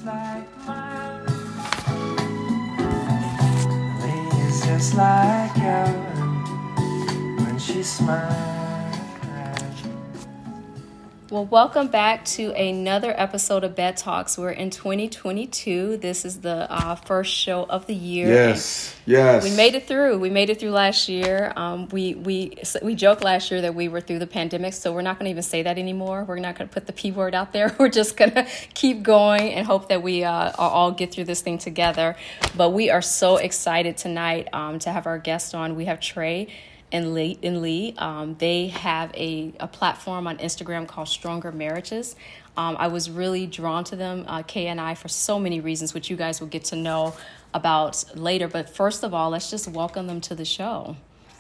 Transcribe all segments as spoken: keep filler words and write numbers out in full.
just like mine. Lee is just like Ellen when she smiles. Well, welcome back to another episode of Bed Talks. We're in twenty twenty-two. This is the uh, first show of the year. Yes, yes. We made it through. We made it through last year. Um, we we we joked last year that we were through the pandemic, so we're not going to even say that anymore. We're not going to put the P word out there. We're just going to keep going and hope that we uh, all get through this thing together. But we are so excited tonight um, to have our guest on. We have Trey and Lee. And Lee. Um, they have a, a platform on Instagram called Stronger Marriages. Um, I was really drawn to them, uh, Kay and I, for so many reasons, which you guys will get to know about later. But first of all, let's just welcome them to the show.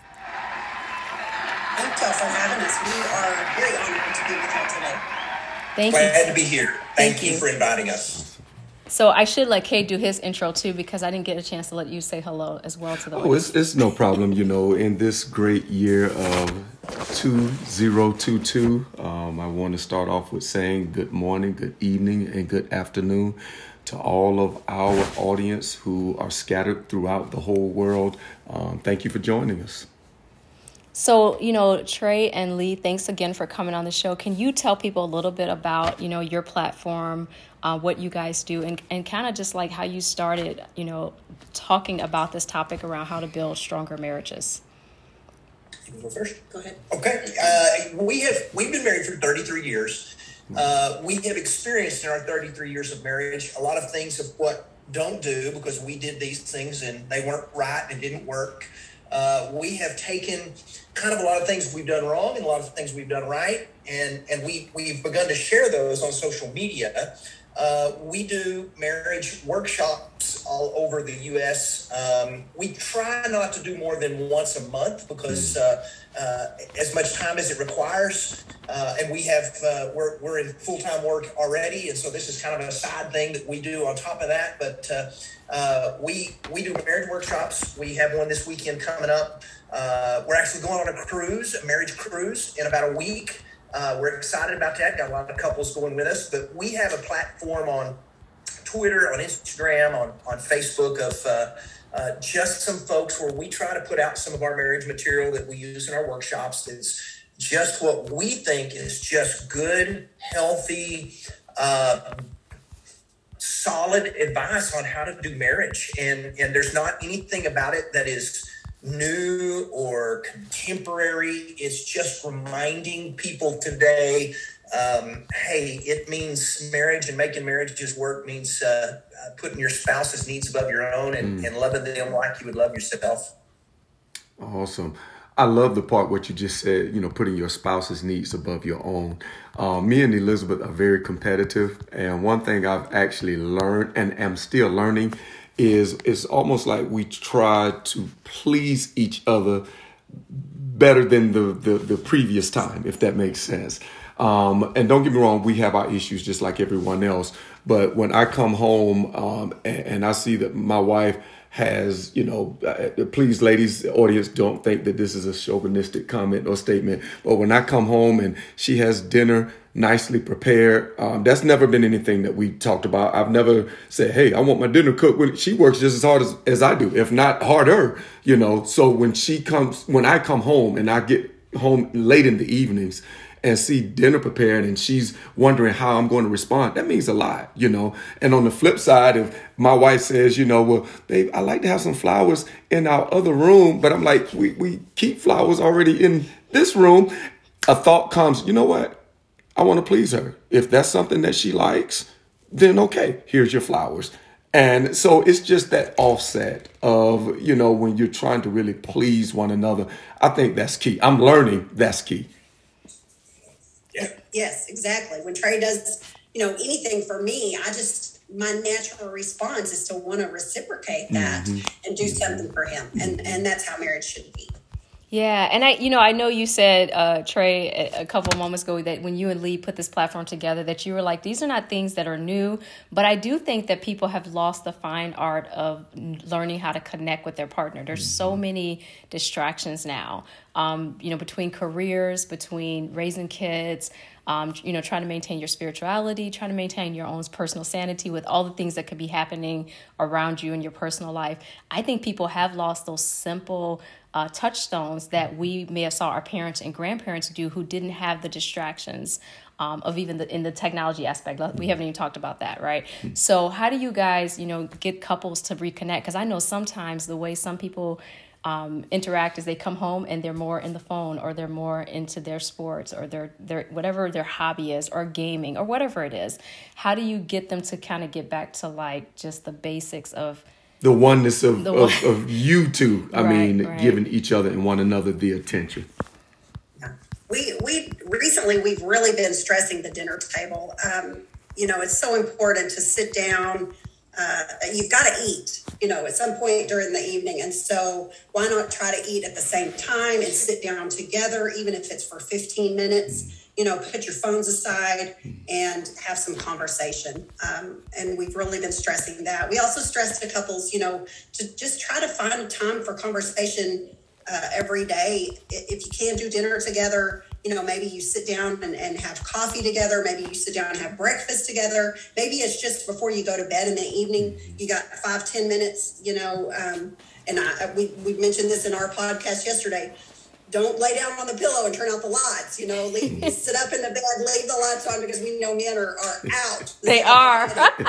Thank y'all for having us. We are very honored to be with y'all today. Thank Glad you. to be here. Thank Thank, you. you for inviting us. So I should let Kay do his intro too, because I didn't get a chance to let you say hello as well to the Oh, audience. it's, it's no problem. You know, in this great year of two thousand twenty-two, um, I want to start off with saying good morning, good evening, and good afternoon to all of our audience who are scattered throughout the whole world. Um, thank you for joining us. So, you know, Trey and Lee, thanks again for coming on the show. Can you tell people a little bit about, you know, your platform, uh, what you guys do, and, and kind of just like how you started, you know, talking about this topic around how to build stronger marriages? You wanna go first? Go ahead. Okay. Uh, we have we've been married for thirty-three years. Uh, we have experienced in our thirty-three years of marriage a lot of things of what don't do because we did these things and they weren't right and didn't work. Uh, we have taken kind of a lot of things we've done wrong and a lot of things we've done right, and and we we've begun to share those on social media. Uh, we do marriage workshops all over the U S. Um, we try not to do more than once a month because uh, uh, as much time as it requires, uh, and we have uh, we're we're in full time work already, and so this is kind of a side thing that we do on top of that. But uh, uh, we we do marriage workshops. We have one this weekend coming up. Uh, we're actually going on a cruise, a marriage cruise, in about a week. Uh, we're excited about that. Got a lot of couples going with us, but we have a platform on Twitter, on Instagram, on, on Facebook of uh, uh, just some folks where we try to put out some of our marriage material that we use in our workshops. It's just what we think is just good, healthy, uh, solid advice on how to do marriage. And, and there's not anything about it that is new or contemporary. It's just reminding people today, um, hey, it means marriage and making marriages work means uh, uh, putting your spouse's needs above your own and, mm. and loving them like you would love yourself. Awesome. I love the part what you just said, you know, putting your spouse's needs above your own. Uh, me and Elizabeth are very competitive. And one thing I've actually learned and am still learning is it's almost like we try to please each other better than the, the, the previous time, if that makes sense. Um, and don't get me wrong, we have our issues just like everyone else. But when I come home um, and, and I see that my wife has, you know, uh, please, ladies, audience, don't think that this is a chauvinistic comment or statement. But when I come home and she has dinner nicely prepared, um, that's never been anything that we talked about. I've never said, hey, I want my dinner cooked. When she works just as hard as, as I do, if not harder, you know. So when she comes, when I come home and I get home late in the evenings and see dinner prepared and she's wondering how I'm going to respond, that means a lot, you know. And on the flip side, if my wife says, you know, well, babe, I like to have some flowers in our other room, but I'm like, we, we keep flowers already in this room. A thought comes, you know what? I want to please her. If that's something that she likes, then okay, here's your flowers. And so it's just that offset of, you know, when you're trying to really please one another. I think that's key. I'm learning that's key. Yeah. Yes, exactly. When Trey does, you know, anything for me, I just, my natural response is to want to reciprocate that mm-hmm. and do something for him. And, and that's how marriage should be. Yeah. And I, you know, I know you said, uh, Trey, a, a couple of moments ago that when you and Lee put this platform together, that you were like, these are not things that are new. But I do think that people have lost the fine art of learning how to connect with their partner. There's so many distractions now, um, you know, between careers, between raising kids, um, you know, trying to maintain your spirituality, trying to maintain your own personal sanity with all the things that could be happening around you in your personal life. I think people have lost those simple uh, touchstones that we may have saw our parents and grandparents do who didn't have the distractions um, of even the, in the technology aspect. We haven't even talked about that, right? So how do you guys, you know, get couples to reconnect? Because I know sometimes the way some people um, interact is they come home and they're more in the phone, or they're more into their sports, or their their whatever their hobby is, or gaming, or whatever it is. How do you get them to kind of get back to like just the basics of the oneness of, the of, of you two? I right, mean, right. giving each other and one another the attention. Yeah. We we recently we've really been stressing the dinner table. Um, you know, it's so important to sit down. Uh, you've got to eat, you know, at some point during the evening. And so why not try to eat at the same time and sit down together, even if it's for fifteen minutes, you know, put your phones aside and have some conversation. Um, and we've really been stressing that. We also stress to couples, you know, to just try to find a time for conversation uh, every day. If you can do dinner together, you know, maybe you sit down and, and have coffee together. Maybe you sit down and have breakfast together. Maybe it's just before you go to bed in the evening, you got five, ten minutes, you know, um, and I, we, we mentioned this in our podcast yesterday. Don't lay down on the pillow and turn out the lights, you know, leave, sit up in the bed, leave the lights on, because we know men are, are out. They are.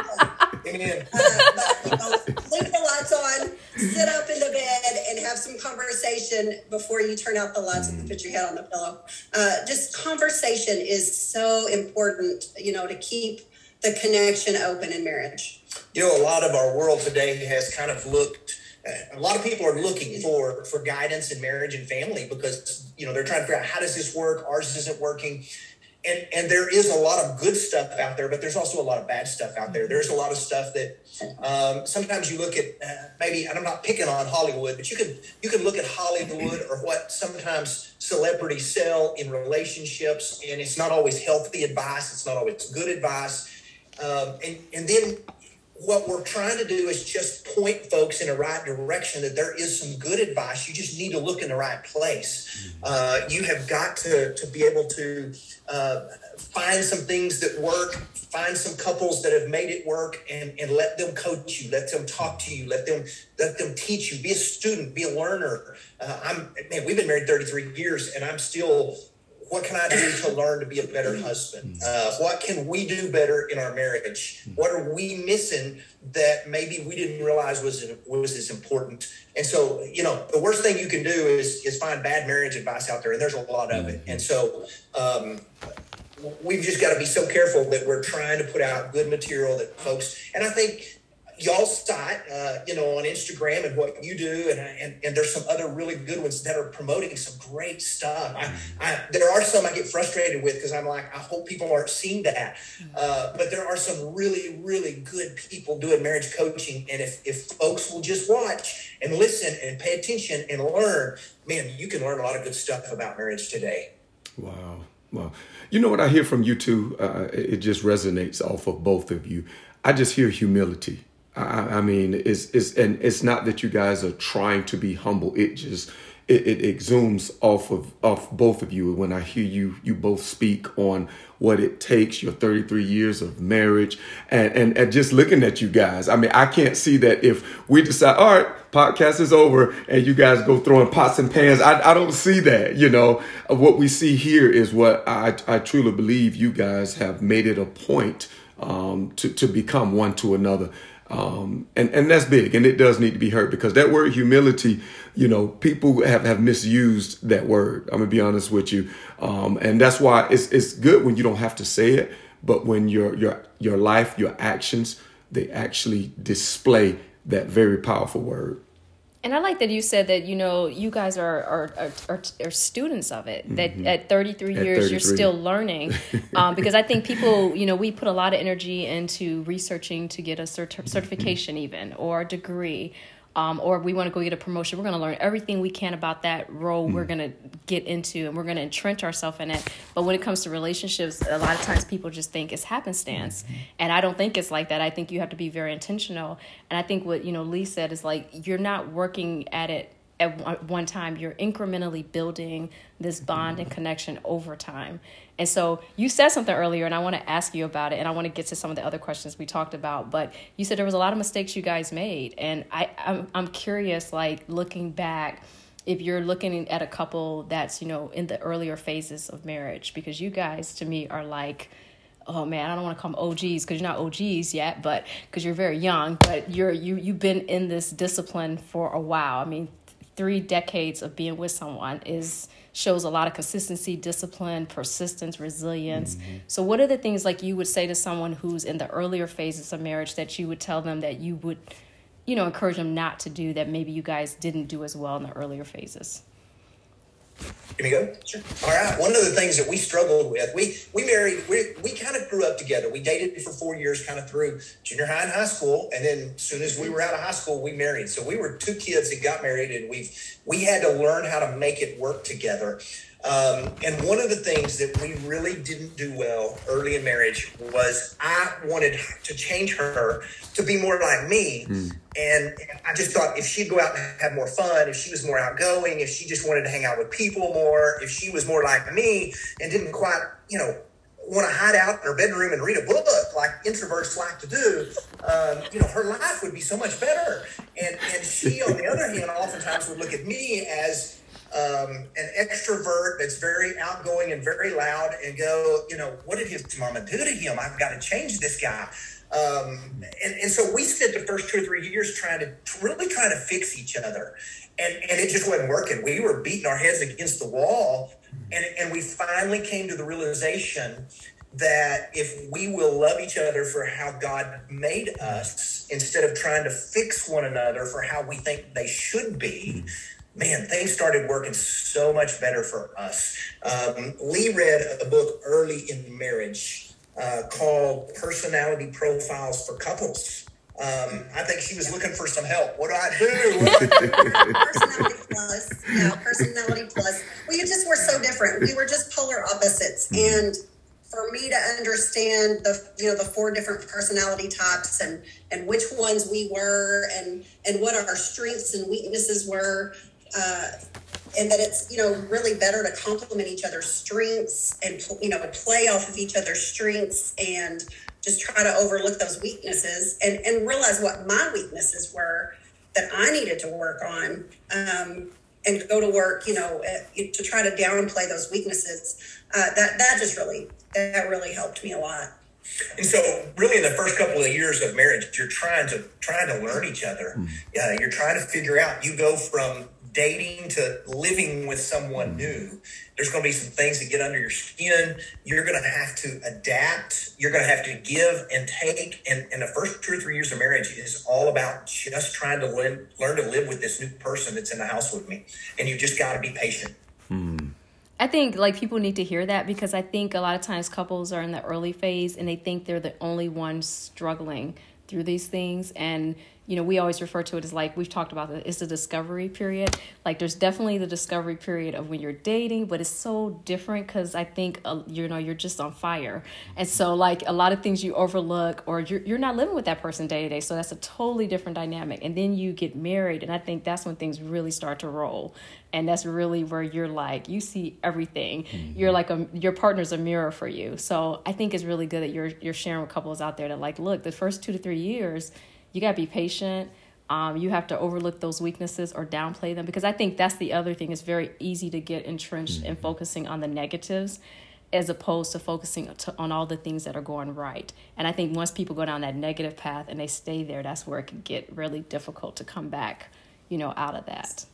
Amen. Uh, but, you know, leave the lights on, sit up in the bed, and have some conversation before you turn out the lights and put your head on the pillow. Uh, just conversation is so important, you know, to keep the connection open in marriage. You know, a lot of our world today has kind of looked, uh, a lot of people are looking for, for guidance in marriage and family because, you know, they're trying to figure out, how does this work? Ours isn't working. And and there is a lot of good stuff out there, but there's also a lot of bad stuff out there. There's a lot of stuff that um, sometimes you look at, uh, maybe, and I'm not picking on Hollywood, but you can you can look at Hollywood or what sometimes celebrities sell in relationships, and it's not always healthy advice. It's not always good advice. Um, and, and then what we're trying to do is just point folks in the right direction, that there is some good advice. You just need to look in the right place. Uh, you have got to, to be able to uh, find some things that work, find some couples that have made it work, and, and let them coach you, let them talk to you, let them let them teach you. Be a student, be a learner. Uh, I'm man, we've been married thirty-three years, and I'm still. What can I do to learn to be a better husband? Uh, what can we do better in our marriage? What are we missing that maybe we didn't realize was was as important? And so, you know, the worst thing you can do is is find bad marriage advice out there, and there's a lot of it. And so um, we've just got to be so careful that we're trying to put out good material that folks, and I think y'all's site, uh, you know, on Instagram and what you do, and, and and there's some other really good ones that are promoting some great stuff. I, I there are some I get frustrated with because I'm like, I hope people aren't seeing that. Uh, but there are some really, really good people doing marriage coaching, and if if folks will just watch and listen and pay attention and learn, man, you can learn a lot of good stuff about marriage today. Wow, wow. You know what I hear from you two? Uh, it just resonates off of both of you. I just hear humility. I, I mean, it's it's and it's not that you guys are trying to be humble. It just it, it exudes off of off both of you when I hear you you both speak on what it takes, your thirty-three years of marriage, and, and and just looking at you guys. I mean, I can't see that if we decide, all right, podcast is over, and you guys go throwing pots and pans. I I don't see that. You know, what we see here is what I I truly believe you guys have made it a point um, to to become one to another. Um, and, and that's big, and it does need to be heard, because that word humility, you know, people have, have misused that word. I'm gonna be honest with you. Um, and that's why it's, it's good when you don't have to say it, but when your, your, your life, your actions, they actually display that very powerful word. And I like that you said that, you know, you guys are are, are, are, are students of it, that mm-hmm. at thirty-three at years, thirty-three. You're still learning. um, because I think people, you know, we put a lot of energy into researching to get a cert- certification even, or a degree, um, or we want to go get a promotion. We're going to learn everything we can about that role mm. we're going to get into, and we're going to entrench ourselves in it. But when it comes to relationships, a lot of times people just think it's happenstance. Mm-hmm. And I don't think it's like that. I think you have to be very intentional. And I think what, you know, Lee said is like, you're not working at it at one time. You're incrementally building this bond and connection over time. And so you said something earlier, and I want to ask you about it, and I want to get to some of the other questions we talked about. But you said there was a lot of mistakes you guys made, and I, I'm, I'm curious, like looking back, if you're looking at a couple that's, you know, in the earlier phases of marriage, because you guys, to me, are like, oh man, I don't want to call them O Gs because you're not O Gs yet, but because you're very young, but you're, you, you've been in this discipline for a while. I mean, three decades of being with someone is shows a lot of consistency, discipline, persistence, resilience. Mm-hmm. So what are the things like you would say to someone who's in the earlier phases of marriage that you would tell them that you would, you know, encourage them not to do that maybe you guys didn't do as well in the earlier phases? Can we go? Sure. All right. One of the things that we struggled with, we we married, we we kind of grew up together. We dated for four years, kind of through junior high and high school, and then as soon as we were out of high school, we married. So we were two kids that got married, and we've we had to learn how to make it work together. Um, and one of the things that we really didn't do well early in marriage was I wanted to change her to be more like me. Mm. And I just thought if she'd go out and have more fun, if she was more outgoing, if she just wanted to hang out with people more, if she was more like me and didn't quite, you know, want to hide out in her bedroom and read a book like introverts like to do, um, you know, her life would be so much better. And, and she, on the other hand, oftentimes would look at me as Um, an extrovert that's very outgoing and very loud and go, you know, what did his mama do to him? I've got to change this guy. Um, and, and so we spent the first two or three years trying to really trying to fix each other. And, and it just wasn't working. We were beating our heads against the wall. And, and we finally came to the realization that if we will love each other for how God made us, instead of trying to fix one another for how we think they should be, man, things started working so much better for us. Um, Lee read a book early in marriage uh, called Personality Profiles for Couples. Um, I think she was looking for some help. What do I do? Personality Plus. Yeah, Personality Plus. We just were so different. We were just polar opposites. And for me to understand the, you know, the four different personality types and, and which ones we were and, and what our strengths and weaknesses were, Uh, and that it's, you know, really better to complement each other's strengths and, you know, play off of each other's strengths and just try to overlook those weaknesses and, and realize what my weaknesses were that I needed to work on, um, and go to work, you know, uh, to try to downplay those weaknesses. Uh, that, that just really, that really helped me a lot. And so really in the first couple of years of marriage, you're trying to, trying to learn each other. Mm. Uh, you're trying to figure out, you go from dating to living with someone new. There's going to be some things that get under your skin. You're going to have to adapt. You're going to have to give and take. And, and the first two or three years of marriage is all about just trying to learn, learn to live with this new person that's in the house with me. And you just got to be patient. Hmm. I think like people need to hear that, because I think a lot of times couples are in the early phase and they think they're the only ones struggling through these things. And you know, we always refer to it as like, we've talked about it, it's the discovery period. Like there's definitely the discovery period of when you're dating, but it's so different because I think, uh, you know, you're just on fire. And so like a lot of things you overlook, or you're, you're not living with that person day to day. So that's a totally different dynamic. And then you get married. And I think that's when things really start to roll. And that's really where you're like, you see everything. Mm-hmm. You're like, a, your partner's a mirror for you. So I think it's really good that you're, you're sharing with couples out there that like, look, the first two to three years, you got to be patient. Um, you have to overlook those weaknesses or downplay them, because I think that's the other thing. It's very easy to get entrenched mm-hmm. in focusing on the negatives as opposed to focusing to, on all the things that are going right. And I think once people go down that negative path and they stay there, that's where it can get really difficult to come back, you know, out of that.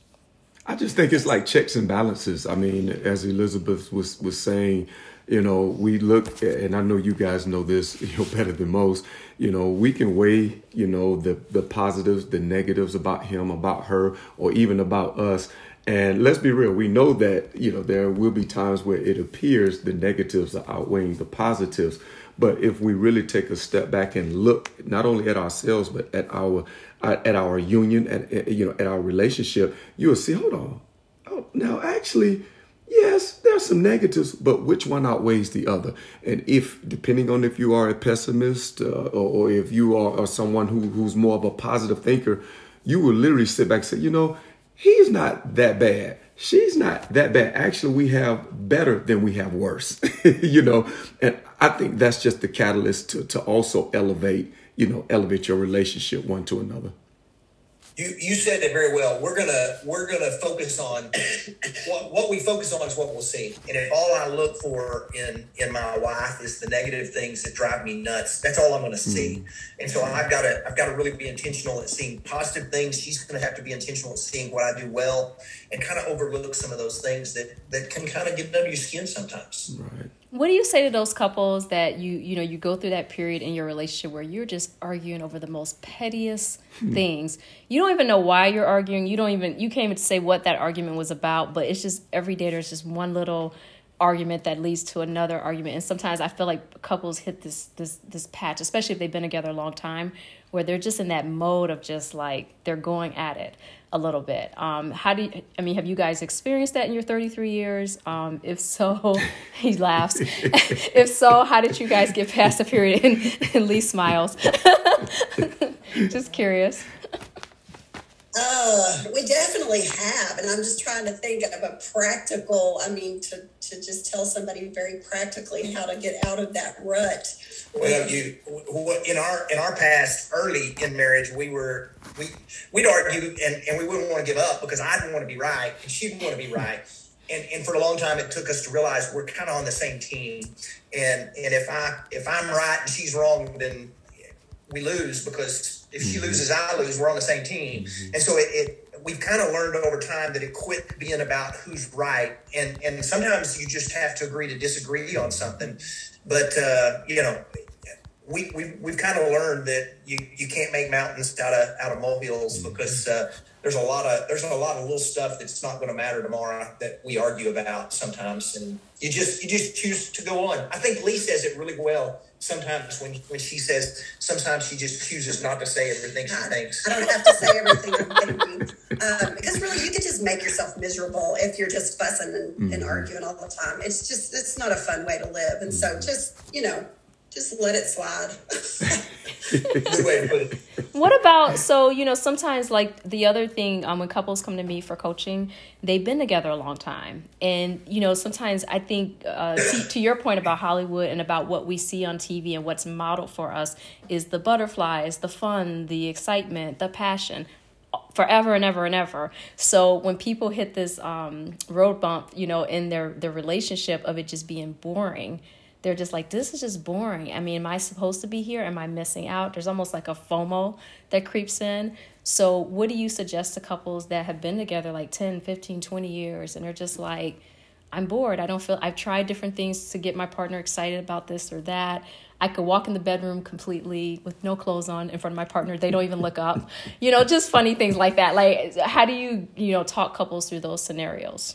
I just think it's like checks and balances. I mean, as Elizabeth was, was saying, you know, we look, and I know you guys know this, you know, better than most, you know, we can weigh, you know, the, the positives, the negatives about him, about her, or even about us. And let's be real, we know that, you know, there will be times where it appears the negatives are outweighing the positives. But if we really take a step back and look not only at ourselves, but at our at our union, at, you know, at our relationship, you will see, hold on. Oh, now, actually, yes, there's some negatives, but which one outweighs the other? And if, depending on if you are a pessimist uh, or, or if you are, are someone who, who's more of a positive thinker, you will literally sit back and say, you know, he's not that bad. She's not that bad. Actually, we have better than we have worse, you know, and I think that's just the catalyst to, to also elevate, you know, elevate your relationship one to another. You you said it very well. We're gonna we're gonna focus on what what we focus on is what we'll see. And if all I look for in in my wife is the negative things that drive me nuts, that's all I'm gonna see. Mm-hmm. And so I've gotta I've gotta really be intentional at seeing positive things. She's gonna have to be intentional at seeing what I do well, and kind of overlook some of those things that that can kind of get under your skin sometimes. Right. What do you say to those couples that you, you know, you go through that period in your relationship where you're just arguing over the most pettiest things? You don't even know why you're arguing. You don't even, you can't even say what that argument was about, but it's just every day there's just one little argument that leads to another argument. And sometimes I feel like couples hit this, this, this patch, especially if they've been together a long time, where they're just in that mode of just like, they're going at it a little bit. Um, how do you, I mean, have you guys experienced that in your thirty-three years? Um, if so, he laughs. If so, how did you guys get past the period? And, and Lee smiles. Just curious. Uh, we definitely have. And I'm just trying to think of a practical, I mean, to, to just tell somebody very practically how to get out of that rut. Well, you in our in our past, early in marriage, we were we we'd argue and, and we wouldn't want to give up because I didn't want to be right and she didn't want to be right, and and for a long time it took us to realize we're kind of on the same team, and and if I if I'm right and she's wrong, then we lose, because if she loses, I lose. We're on the same team, and so it. it we've kind of learned over time that it quit being about who's right, and and sometimes you just have to agree to disagree on something. But, uh, you know, we, we, we've kind of learned that you, you can't make mountains out of out of molehills, because uh, there's a lot of there's a lot of little stuff that's not going to matter tomorrow that we argue about sometimes. And you just you just choose to go on. I think Lee says it really well sometimes when when she says sometimes she just chooses not to say everything she thinks. I don't have to say everything I'm thinking. Um, because really, you could just make yourself miserable if you're just fussing and, mm-hmm. and arguing all the time. It's just, it's not a fun way to live. And so just, you know, just let it slide. Good way to put it. What about, so, you know, sometimes like the other thing, um, when couples come to me for coaching, they've been together a long time. And, you know, sometimes I think uh, to, to your point about Hollywood and about what we see on T V and what's modeled for us is the butterflies, the fun, the excitement, the passion, forever and ever and ever. So when people hit this um, road bump, you know, in their, their relationship of it just being boring, they're just like, this is just boring. I mean, am I supposed to be here? Am I missing out? There's almost like a FOMO that creeps in. So what do you suggest to couples that have been together like ten, fifteen, twenty years and they're just like, I'm bored. I don't feel, I've tried different things to get my partner excited about this or that. I could walk in the bedroom completely with no clothes on in front of my partner. They don't even look up. You know, just funny things like that. Like, how do you, you know, talk couples through those scenarios?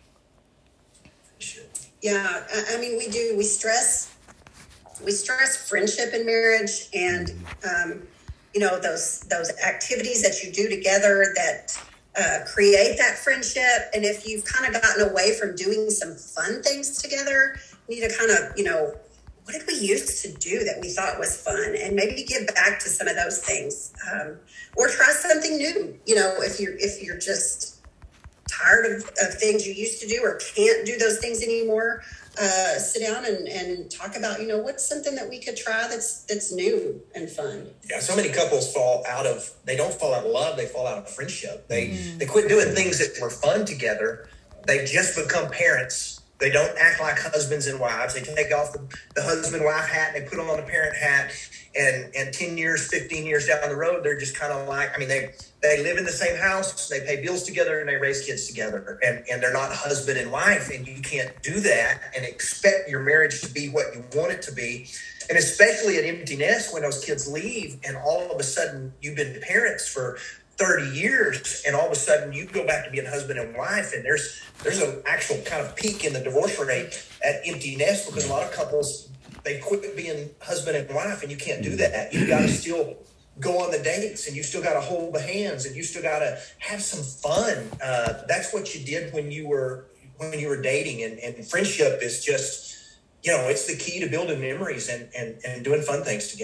Yeah, I mean, we do. We stress, we stress friendship in marriage, and um, you know, those those activities that you do together that uh, create that friendship. And if you've kind of gotten away from doing some fun things together, you need to kind of, you know, what did we used to do that we thought was fun, and maybe give back to some of those things, um, or try something new. You know, if you're if you're just tired of, of things you used to do or can't do those things anymore, uh, sit down and, and talk about, you know, what's something that we could try that's that's new and fun. Yeah, so many couples fall out of, they don't fall out of love, they fall out of friendship. They mm. they quit doing things that were fun together. They just become parents. They don't act like husbands and wives. They take off the, the husband-wife hat and they put on the parent hat. And and ten years, fifteen years down the road, they're just kind of like, I mean, they they live in the same house, they pay bills together, and they raise kids together. And, and they're not husband and wife, and you can't do that and expect your marriage to be what you want it to be. And especially at empty nest, when those kids leave and all of a sudden you've been parents for thirty years, and all of a sudden you go back to being husband and wife, and there's there's an actual kind of peak in the divorce rate at empty nest, because a lot of couples, they quit being husband and wife, and you can't do that. You got to still go on the dates, and you still got to hold the hands, and you still got to have some fun. Uh, that's what you did when you were when you were dating, and, and friendship is just, you know, it's the key to building memories and, and, and doing fun things together.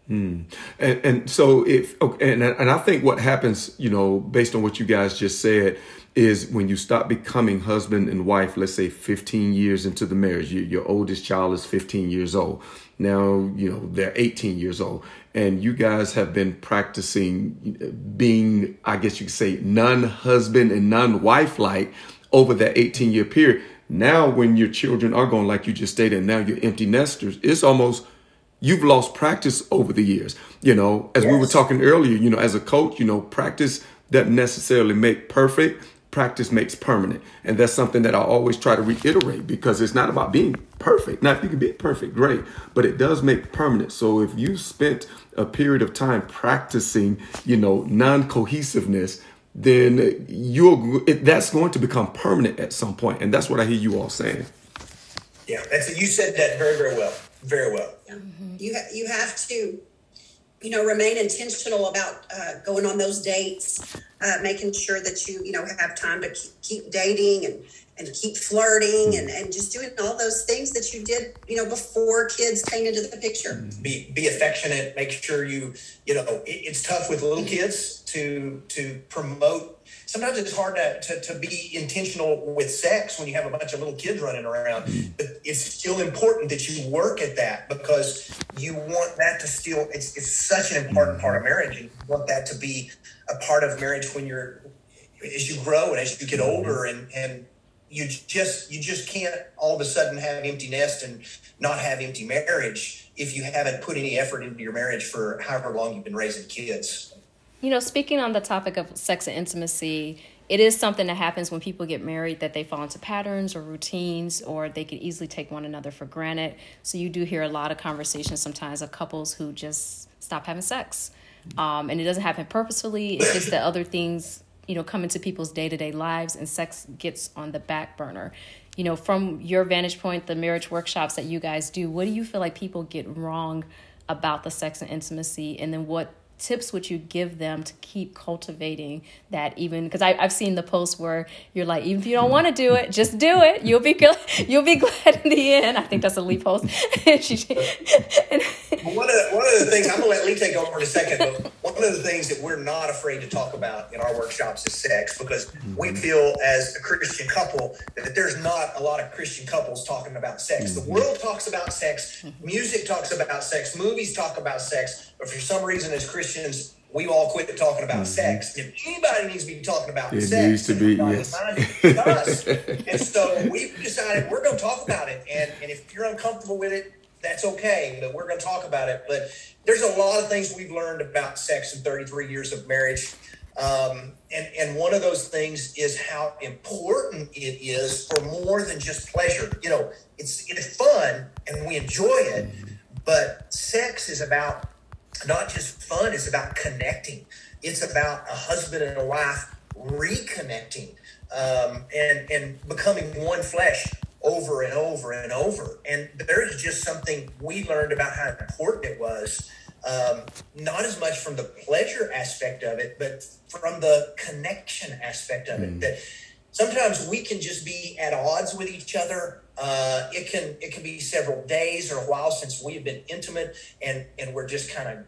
Mm. And and so if okay, and and I think what happens, you know, based on what you guys just said, is when you start becoming husband and wife, let's say fifteen years into the marriage, you, your oldest child is fifteen years old. Now, you know, they're eighteen years old, and you guys have been practicing being, I guess you could say, non-husband and non-wife-like over that eighteen year period. Now, when your children are gone, like you just stated, now you're empty nesters, it's almost, you've lost practice over the years. You know, as yes. we were talking earlier, you know, as a coach, you know, practice doesn't necessarily make perfect. Practice makes permanent. And that's something that I always try to reiterate, because it's not about being perfect. Now, if you can be perfect, great, but it does make permanent. So if you spent a period of time practicing, you know, non-cohesiveness, then you're, it, that's going to become permanent at some point. And that's what I hear you all saying. Yeah, that's, you said that very, very well. Very well. Yeah. Mm-hmm. You, ha- you have to, you know, remain intentional about uh, going on those dates, uh, making sure that you, you know, have time to keep, keep dating and, and keep flirting and, and just doing all those things that you did, you know, before kids came into the picture. Be be affectionate. Make sure you, you know, it, it's tough with little kids to to promote. Sometimes it's hard to, to, to be intentional with sex when you have a bunch of little kids running around. But it's still important that you work at that, because you want that to still, it's it's such an important part of marriage. You want that to be a part of marriage when you're, as you grow and as you get older, and, and you just, you just can't all of a sudden have empty nest and not have empty marriage if you haven't put any effort into your marriage for however long you've been raising kids. You know, speaking on the topic of sex and intimacy, it is something that happens when people get married, that they fall into patterns or routines, or they could easily take one another for granted. So you do hear a lot of conversations sometimes of couples who just stop having sex. Um, and it doesn't happen purposefully. It's just that other things, you know, come into people's day-to-day lives, and sex gets on the back burner. You know, from your vantage point, the marriage workshops that you guys do, what do you feel like people get wrong about the sex and intimacy? And then what tips would you give them to keep cultivating that? Even because I've seen the posts where you're like, even if you don't want to do it, just do it. You'll be good. You'll be glad in the end. I think that's a Lee post. she, and, one of the, one of the things, I'm gonna let Lee take over in a second, but one of the things that we're not afraid to talk about in our workshops is sex, because we feel as a Christian couple that there's not a lot of Christian couples talking about sex. The world talks about sex, music talks about sex, movies talk about sex, but for some reason as Christians, we all quit talking about mm-hmm. sex. If anybody needs to be talking about it sex, needs to be, yes. It's us. And so we've decided we're going to talk about it. And, and if you're uncomfortable with it, that's okay, but we're going to talk about it. But there's a lot of things we've learned about sex in thirty-three years of marriage. Um, and, and one of those things is how important it is for more than just pleasure. You know, it's, it's fun and we enjoy it, but sex is about not just fun, it's about connecting. It's about a husband and a wife reconnecting um, and, and becoming one flesh over and over and over. And there's just something we learned about how important it was, um, not as much from the pleasure aspect of it, but from the connection aspect of it. Mm. That sometimes we can just be at odds with each other. Uh, it can it can be several days or a while since we've been intimate, and, and we're just kind of,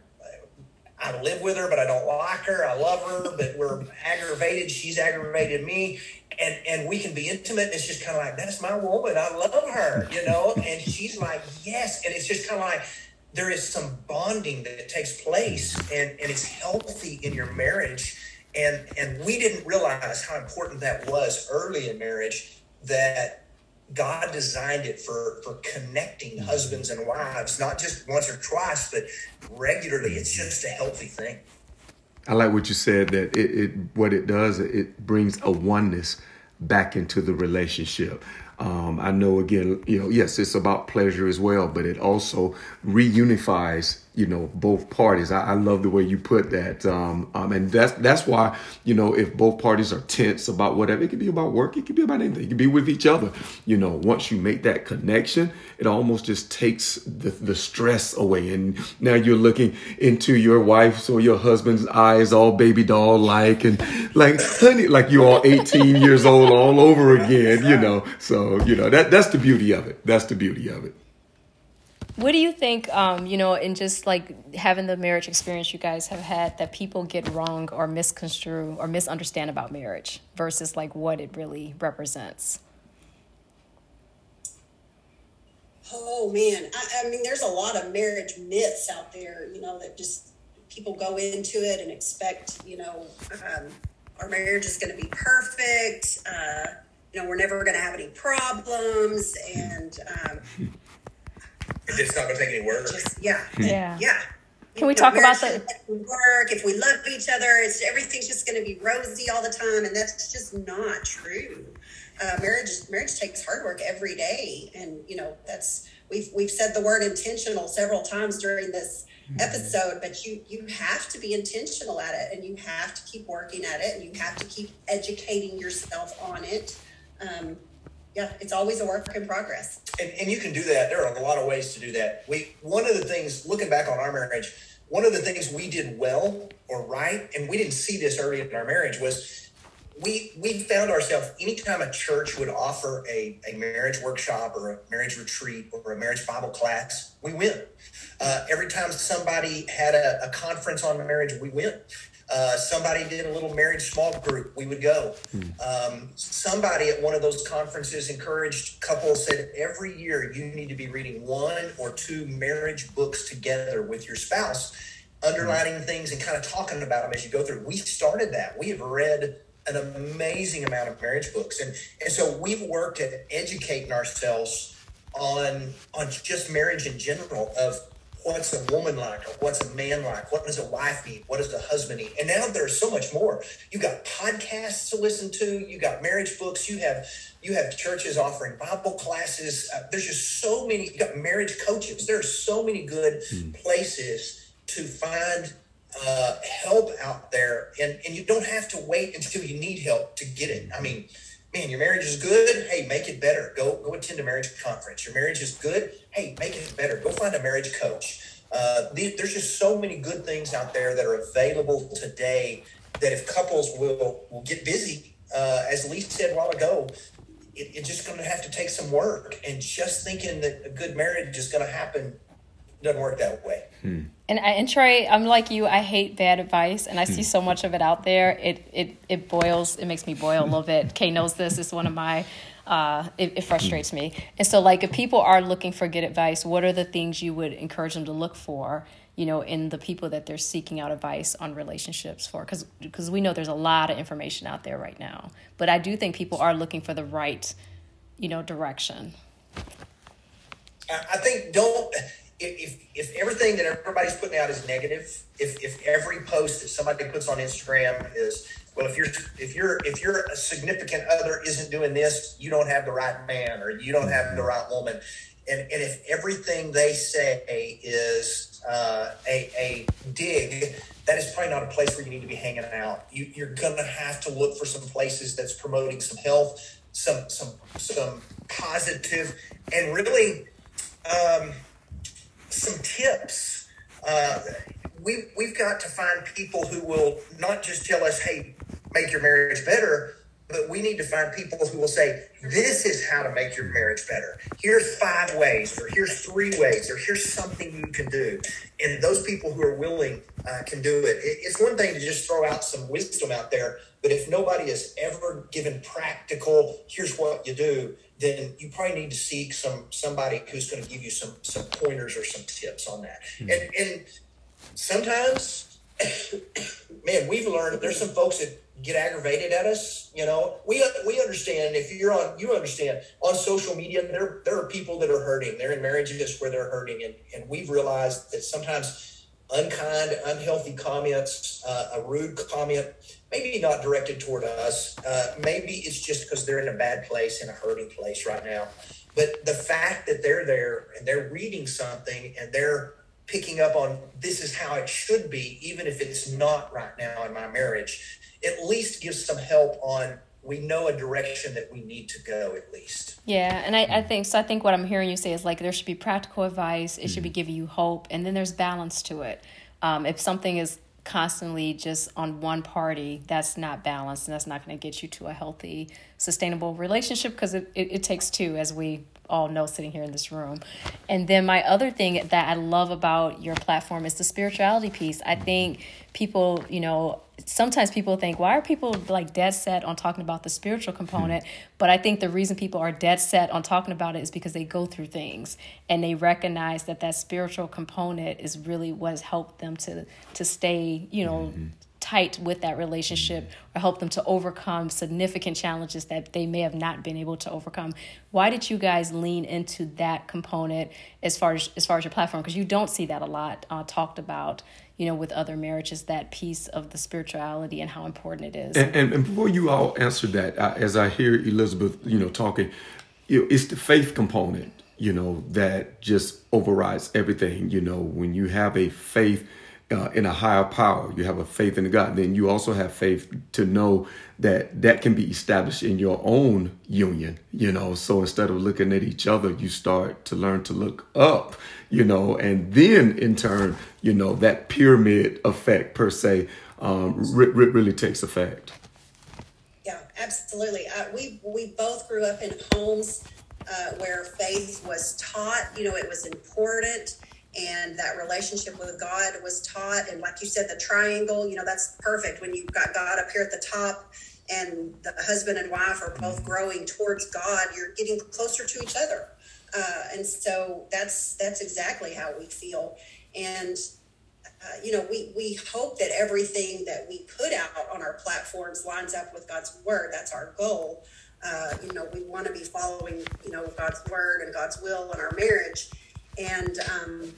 I live with her, but I don't like her. I love her, but we're aggravated. She's aggravated me. And and we can be intimate. It's just kind of like, that's my woman. I love her, you know? And she's like, yes. And it's just kind of like, there is some bonding that takes place, and, and it's healthy in your marriage. And, and we didn't realize how important that was early in marriage, that God designed it for, for connecting husbands and wives, not just once or twice, but regularly. It's just a healthy thing. I like what you said, that it, it what it does, it brings a oneness back into the relationship. Um, I know, again, you know, yes, it's about pleasure as well, but it also reunifies, you know, both parties. I, I love the way you put that. Um, um, and that's that's why, you know, if both parties are tense about whatever, it could be about work, it could be about anything, it could be with each other. You know, once you make that connection, it almost just takes the, the stress away. And now you're looking into your wife's or your husband's eyes, all baby doll like, and like, honey, like you're all eighteen years old all over again, you know. So, you know, that that's the beauty of it. That's the beauty of it. What do you think, um, you know, in just like having the marriage experience you guys have had, that people get wrong or misconstrue or misunderstand about marriage versus like what it really represents? Oh man, I, I mean, there's a lot of marriage myths out there, you know, that just people go into it and expect, you know, um, our marriage is going to be perfect. Uh, you know, we're never going to have any problems, and um, it's not going to take any work. Just, yeah, Yeah. yeah. Can we You know, talk marriage about the- shouldn't work if we love each other? It's everything's just going to be rosy all the time, and that's just not true. Uh, marriage marriage takes hard work every day, and you know that's we've we've said the word intentional several times during this episode, but you you have to be intentional at it, and you have to keep working at it, and you have to keep educating yourself on it. Um, yeah, it's always a work in progress. And, and you can do that. There are a lot of ways to do that. We one of the things, looking back on our marriage, one of the things we did well or right, and we didn't see this early in our marriage, was we we found ourselves, anytime a church would offer a, a marriage workshop or a marriage retreat or a marriage Bible class, we went. Uh, every time somebody had a, a conference on marriage, we went. Uh, somebody did a little marriage small group, we would go. Um, somebody at one of those conferences encouraged couples, said every year you need to be reading one or two marriage books together with your spouse, underlining things and kind of talking about them as you go through. We started that. We have read an amazing amount of marriage books. And, and so we've worked at educating ourselves on, on just marriage in general, of what's a woman like, or what's a man like, what does a wife need, what does the husband need. And now there's so much more. You've got podcasts to listen to, you got marriage books, you have you have churches offering Bible classes. Uh, there's just so many. You got marriage coaches. There are so many good mm. places to find uh, help out there, and, and you don't have to wait until you need help to get it. I mean, man, your marriage is good. Hey, make it better. Go go attend a marriage conference. Your marriage is good. Hey, make it better. Go find a marriage coach. Uh, the, there's just so many good things out there that are available today that if couples will will get busy, uh, as Lee said a while ago, it, it's just going to have to take some work. And just thinking that a good marriage is going to happen doesn't work that way. Hmm. And, I, and Trey, I'm like you. I hate bad advice, and I see so much of it out there. It it it boils. It makes me boil a little bit. Kay knows this. It's one of my. Uh, it, it frustrates me. And so, like, if people are looking for good advice, what are the things you would encourage them to look for? You know, in the people that they're seeking out advice on relationships for, because because we know there's a lot of information out there right now. But I do think people are looking for the right, you know, direction. I think don't. If if everything that everybody's putting out is negative, if if every post that somebody puts on Instagram is, well, if you're if you're if your significant other isn't doing this, you don't have the right man, or you don't have the right woman, and and if everything they say is uh, a a dig, that is probably not a place where you need to be hanging out. You, you're gonna have to look for some places that's promoting some health, some some some positive, and really. Um, some tips. Uh, we, we've got to find people who will not just tell us, hey, make your marriage better, but we need to find people who will say, this is how to make your marriage better. Here's five ways, or here's three ways, or here's something you can do. And those people who are willing uh, can do it. it. It's one thing to just throw out some wisdom out there, but if nobody has ever given practical, here's what you do, then you probably need to seek some somebody who's going to give you some some pointers or some tips on that. Mm-hmm. And and sometimes, man, we've learned there's some folks that get aggravated at us. You know, we we understand if you're on, you understand on social media, there there are people that are hurting. They're in marriages where they're hurting, and and we've realized that sometimes unkind, unhealthy comments, uh, a rude comment, maybe not directed toward us. Uh, maybe it's just because they're in a bad place, in a hurting place right now. But the fact that they're there and they're reading something and they're picking up on this is how it should be, even if it's not right now in my marriage, at least gives some help on, we know a direction that we need to go at least. Yeah, and I, I think, so I think what I'm hearing you say is like there should be practical advice, it mm-hmm. should be giving you hope, and then there's balance to it. Um, if something is constantly just on one party, that's not balanced, and that's not going to get you to a healthy, sustainable relationship, because it, it, it takes two, as we all know sitting here in this room. And then my other thing that I love about your platform is the spirituality piece. I think people, you know, sometimes people think, why are people like dead set on talking about the spiritual component? Hmm. But I think the reason people are dead set on talking about it is because they go through things and they recognize that that spiritual component is really what has helped them to, to stay, you know, mm-hmm. tight with that relationship, or help them to overcome significant challenges that they may have not been able to overcome. Why did you guys lean into that component as far as as far as your platform? Because you don't see that a lot uh, talked about, you know, with other marriages, that piece of the spirituality and how important it is. And, and, and before you all answer that, I, as I hear Elizabeth, you know, talking, you know, it's the faith component, you know, that just overrides everything. You know, when you have a faith Uh, in a higher power, you have a faith in God, then you also have faith to know that that can be established in your own union, you know. So instead of looking at each other, you start to learn to look up, you know, and then in turn, you know, that pyramid effect per se um, re- re- really takes effect. Yeah, absolutely. Uh, we, we both grew up in homes uh, where faith was taught, you know, it was important. And that relationship with God was taught. And like you said, the triangle, you know, that's perfect when you've got God up here at the top and the husband and wife are both growing towards God. You're getting closer to each other. Uh, and so that's that's exactly how we feel. And, uh, you know, we, we hope that everything that we put out on our platforms lines up with God's word. That's our goal. Uh, you know, we want to be following, you know, God's word and God's will in our marriage. And um,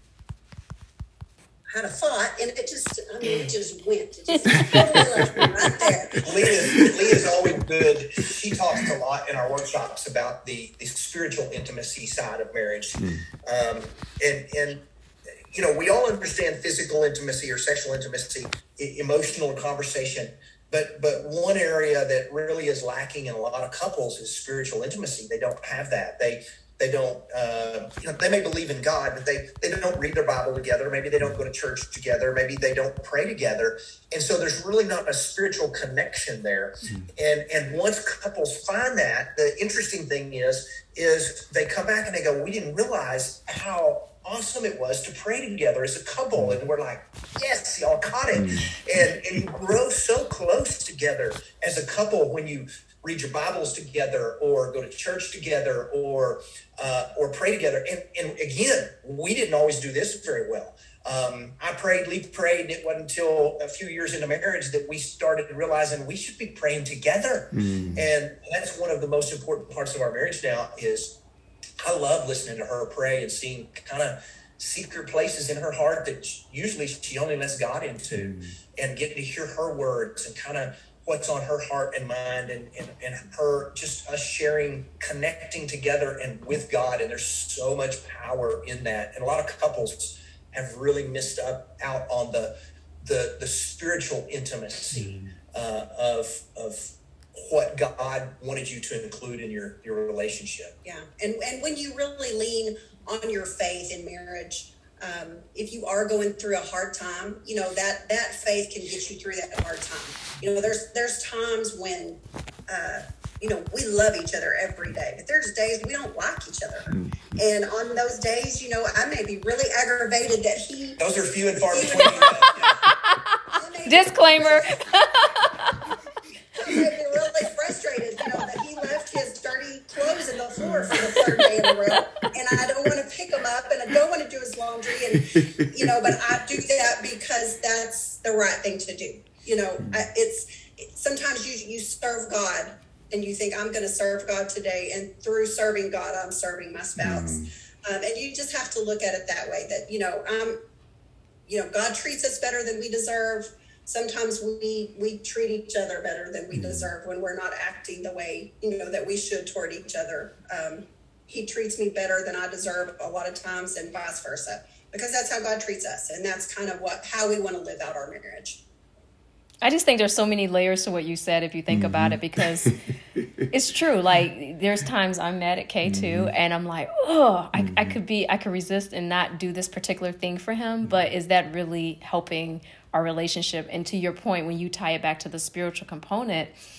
had a thought, and it just, I mean, it just went. It just left me right there. Leah, Leah's always good. She talks a lot in our workshops about the, the spiritual intimacy side of marriage. Mm. Um, and, and, you know, we all understand physical intimacy or sexual intimacy, emotional conversation. But but one area that really is lacking in a lot of couples is spiritual intimacy. They don't have that. They They don't, uh, you know, they may believe in God, but they, they don't read their Bible together. Maybe they don't go to church together. Maybe they don't pray together. And so there's really not a spiritual connection there. Mm. And and once couples find that, the interesting thing is, is they come back and they go, we didn't realize how awesome it was to pray together as a couple. And we're like, yes, y'all caught it. Mm. And, and you grow so close together as a couple when you read your Bibles together or go to church together or uh, or pray together. And, and again, we didn't always do this very well. Um, I prayed, Lee prayed, and it wasn't until a few years into marriage that we started realizing we should be praying together. Mm. And that's one of the most important parts of our marriage now is I love listening to her pray and seeing kind of secret places in her heart that usually she only lets God into, mm. and getting to hear her words and kind of what's on her heart and mind, and, and, and her just us sharing, connecting together and with God. And there's so much power in that. And a lot of couples have really missed up out on the the, the spiritual intimacy uh, of of what God wanted you to include in your, your relationship. Yeah. And and when you really lean on your faith in marriage, Um, if you are going through a hard time, you know, that, that faith can get you through that hard time. You know, there's, there's times when, uh, you know, we love each other every day, but there's days we don't like each other. And on those days, you know, I may be really aggravated that he. Those are few and far between. Disclaimer. I may be really frustrated, you know, that he left his dirty clothes in the floor for the third day in a row. And I don't want to pick him up, and I don't want to do his laundry, and you know, but I do that because that's the right thing to do. You know, I, it's sometimes you you serve God, and you think I'm going to serve God today, and through serving God, I'm serving my spouse, mm. um, and you just have to look at it that way. That you know, um, you know, God treats us better than we deserve. Sometimes we we treat each other better than we mm. deserve when we're not acting the way you know that we should toward each other. Um, He treats me better than I deserve a lot of times, and vice versa, because that's how God treats us. And that's kind of what how we want to live out our marriage. I just think there's so many layers to what you said if you think mm-hmm. about it, because it's true. Like there's times I'm mad at K too, mm-hmm. and I'm like, oh, I, mm-hmm. I could be, I could resist and not do this particular thing for him. Mm-hmm. But is that really helping our relationship? And to your point, when you tie it back to the spiritual component,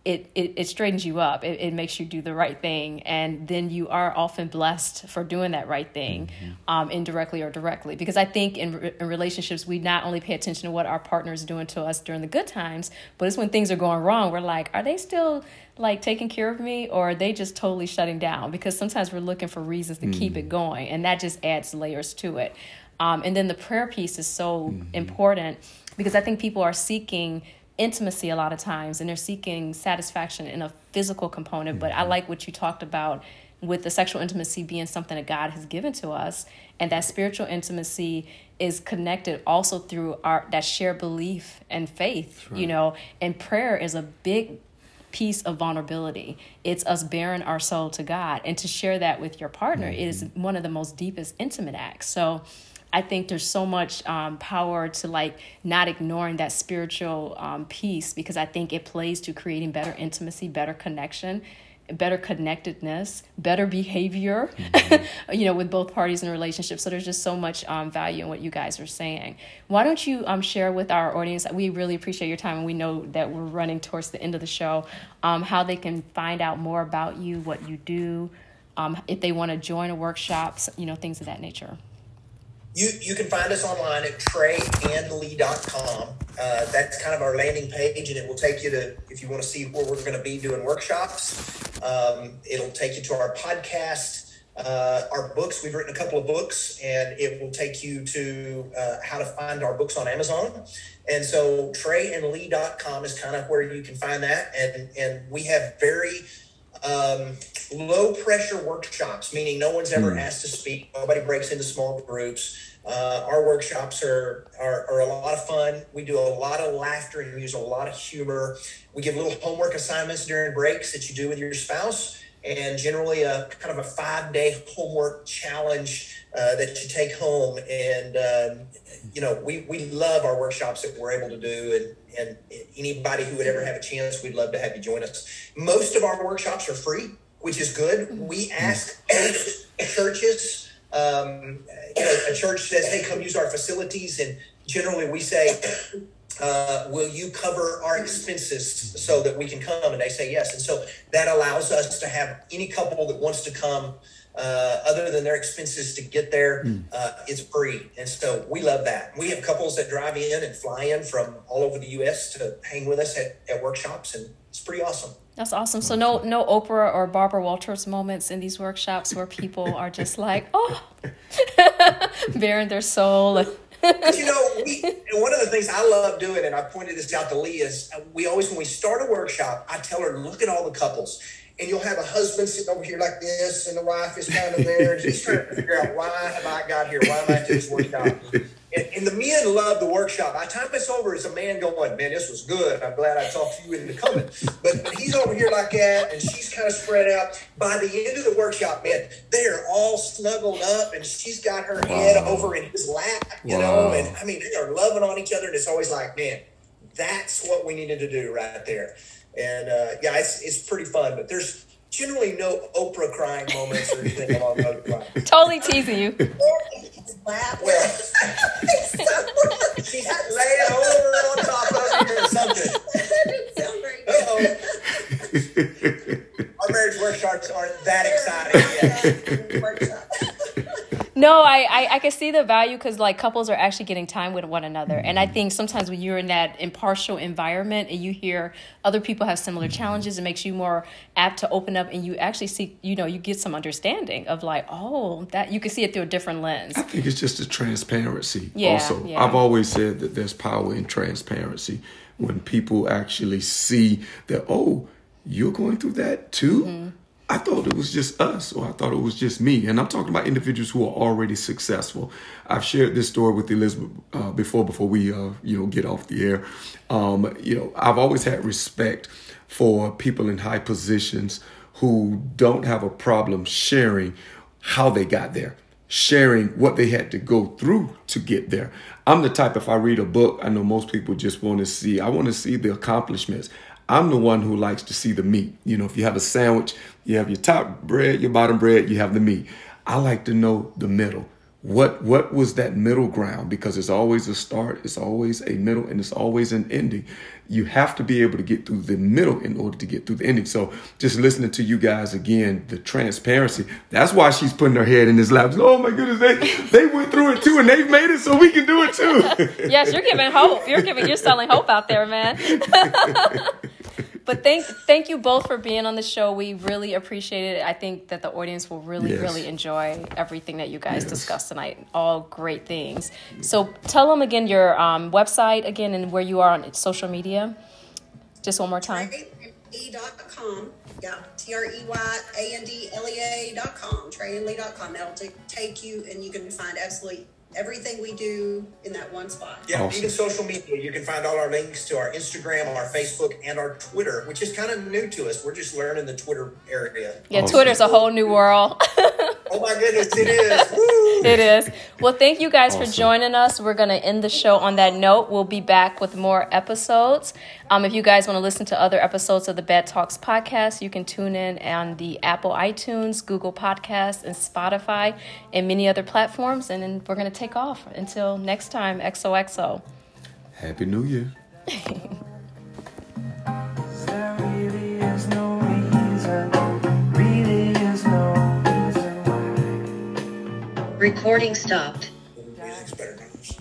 it, it, it straightens you up. It, it makes you do the right thing. And then you are often blessed for doing that right thing, mm-hmm. um, indirectly or directly. Because I think in, in relationships, we not only pay attention to what our partner is doing to us during the good times, but it's when things are going wrong, we're like, are they still like taking care of me, or are they just totally shutting down? Because sometimes we're looking for reasons to mm-hmm. keep it going, and that just adds layers to it. Um, and then the prayer piece is so mm-hmm. important, because I think people are seeking intimacy a lot of times, and they're seeking satisfaction in a physical component. Mm-hmm. But I like what you talked about with the sexual intimacy being something that God has given to us, and that spiritual intimacy is connected also through our that shared belief and faith, right. you know, and prayer is a big piece of vulnerability. It's us bearing our soul to God, and to share that with your partner mm-hmm. is one of the most deepest intimate acts. So I think there's so much um, power to like not ignoring that spiritual um, piece, because I think it plays to creating better intimacy, better connection, better connectedness, better behavior, mm-hmm. you know, with both parties in a relationship. So there's just so much um, value in what you guys are saying. Why don't you um, share with our audience, we really appreciate your time, and we know that we're running towards the end of the show, um, how they can find out more about you, what you do, um, if they want to join a workshop, you know, things of that nature. You you can find us online at trey and lee dot com. Uh, that's kind of our landing page, and it will take you to, if you want to see where we're going to be doing workshops, um, it'll take you to our podcast, uh, our books. We've written a couple of books, and it will take you to uh, how to find our books on Amazon. And so trey and lee dot com is kind of where you can find that. And, and we have very um, low pressure workshops, meaning no one's ever mm. asked to speak. Nobody breaks into small groups. Uh, our workshops are, are are a lot of fun. We do a lot of laughter and use a lot of humor. We give little homework assignments during breaks that you do with your spouse, and generally a kind of a five-day homework challenge uh, that you take home. And, um, you know, we, we love our workshops that we're able to do, and, and anybody who would ever have a chance, we'd love to have you join us. Most of our workshops are free, which is good. We ask churches, Um, you know, a church says, hey, come use our facilities. And generally we say, uh, will you cover our expenses so that we can come? And they say yes. And so that allows us to have any couple that wants to come, uh, other than their expenses to get there, uh, it's free. And so we love that. We have couples that drive in and fly in from all over the U S to hang with us at, at workshops. And it's pretty awesome. That's awesome. So no no Oprah or Barbara Walters moments in these workshops where people are just like, oh, bearing their soul. But you know, we, one of the things I love doing, and I pointed this out to Lee, is we always, when we start a workshop, I tell her, look at all the couples. And you'll have a husband sitting over here like this, and the wife is kind of there, and she's trying to figure out, why have I got here? Why am I at this workshop? And, and the men love the workshop. By the time it's over, it's a man going, man, this was good. I'm glad I talked to you into coming. But, but he's over here like that, and she's kind of spread out. By the end of the workshop, man, they are all snuggled up, and she's got her wow. head over in his lap, you wow. know. And, I mean, they are loving on each other, and it's always like, man, that's what we needed to do right there. And, uh, yeah, it's it's pretty fun. But there's generally no Oprah crying moments or anything along those lines. Totally teasing you. Well, she's laying over on top of it or something. Uh-oh. Our marriage workshops aren't that exciting yet. No, I, I, I can see the value, because like couples are actually getting time with one another. And I think sometimes when you're in that impartial environment and you hear other people have similar challenges, it makes you more apt to open up, and you actually see, you know, you get some understanding of like, oh, that you can see it through a different lens. I think it's just a transparency. Yeah, also, yeah. I've always said that there's power in transparency when people actually see that, oh, you're going through that too? Mm-hmm. I thought it was just us, or I thought it was just me. And I'm talking about individuals who are already successful. I've shared this story with Elizabeth uh, before, before we, uh, you know, get off the air. Um, you know, I've always had respect for people in high positions who don't have a problem sharing how they got there, sharing what they had to go through to get there. I'm the type, if I read a book, I know most people just want to see, I want to see the accomplishments. I'm the one who likes to see the meat. You know, if you have a sandwich, you have your top bread, your bottom bread, you have the meat. I like to know the middle. What what was that middle ground? Because it's always a start, it's always a middle, and it's always an ending. You have to be able to get through the middle in order to get through the ending. So just listening to you guys again, the transparency, that's why she's putting her head in his lap. Oh my goodness, they they went through it too and they've made it, so we can do it too. Yes, you're giving hope. You're giving you're selling hope out there, man. But thank thank you both for being on the show. We really appreciate it. I think that the audience will really, yes. really enjoy everything that you guys yes. discussed tonight. All great things. So tell them again your um, website again and where you are on social media. Just one more time. Trey and Lee dot com. Yeah, T R E Y A N D L E A dot com. Trey and Lee dot com. That'll t- take you and you can find absolutely everything we do in that one spot. Yeah, awesome. Even social media. You can find all our links to our Instagram, our Facebook, and our Twitter, which is kind of new to us. We're just learning the Twitter area. Yeah, awesome. Twitter's a whole new world. Oh my goodness, it is. Woo! It is. Well, thank you guys awesome. for joining us. We're going to end the show on that note. We'll be back with more episodes. Um, if you guys want to listen to other episodes of the Bad Talks podcast, you can tune in on the Apple iTunes, Google Podcasts, and Spotify, and many other platforms. And then we're going to take off. Until next time, X O X O. Happy New Year. There really is no reason, really is no reason why. Recording stopped. Music's better than ours.